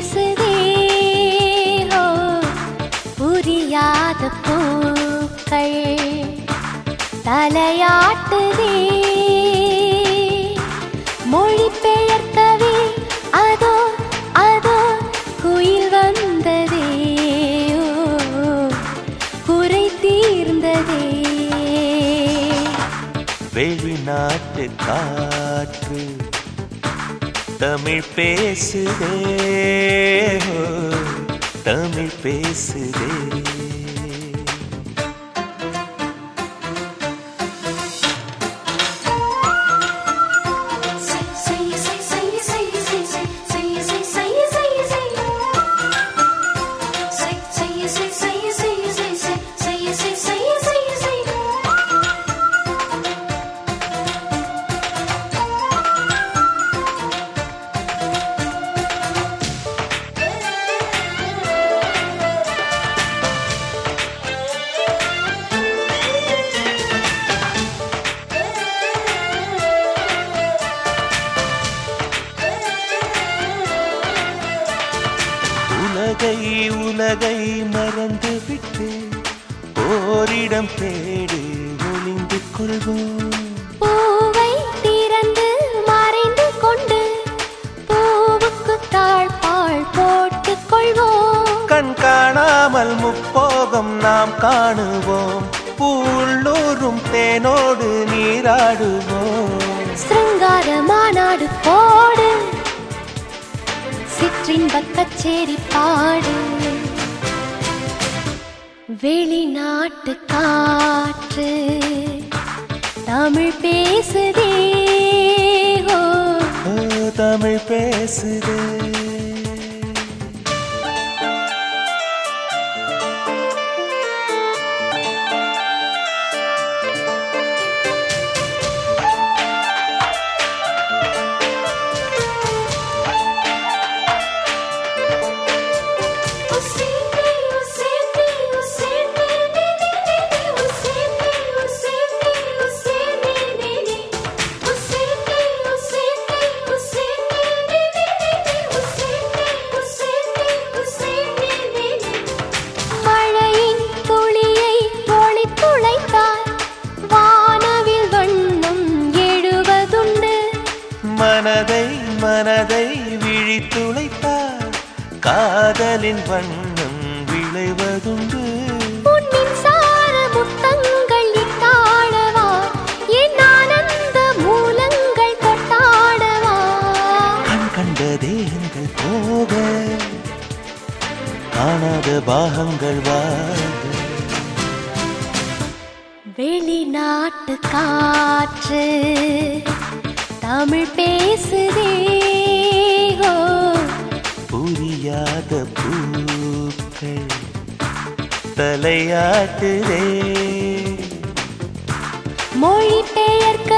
பேசுதே ஹோ புரியாத பூக்கள் தலையாட்டுதே மொழி பெயர்க்கவே அதோ அதோ குயில் வந்ததே குறை தீர்ந்ததே வெளிநாட்டு காற்று தமிழ் பேசுதே தமிழ் பேசுதே உலகை மறந்து விட்டு ஓரிடம் தேடி ஒளிந்து கொள்வோம் பூவை திறந்து மறைந்து கொண்டு பூவுக்கு தாழ்பாள் போட்டுக் கொள்வோம் கண் காணாமல் முப்போகம் நாம் காணுவோம் பூள்ளூரும் தேனோடு நீராடுவோம் சிருங்கார மாநாடு போடு சிற்றின்பக் கச்சேரி பாடு வெளிநாட்டு காற்று தமிழ் பேசுதே ஹோ தமிழ் பேசுதே மனதை விழித்துளைத்தார் காதலின் வண்ணம் விளைவதுண்டு பொன்னின் சார முத்தங்கள் இட்டாடவா என் ஆனந்த மூலங்கள் கொட்டாடவா கண் கண்ட தேகங்கள் போக காணாத பாகங்கள் வாங்க வெளிநாட்டு காற்று தமிழ் பேசுதே ஹோ புரியாத பூக்கள் தலையாட்டுதே மொழி பெயர்க்க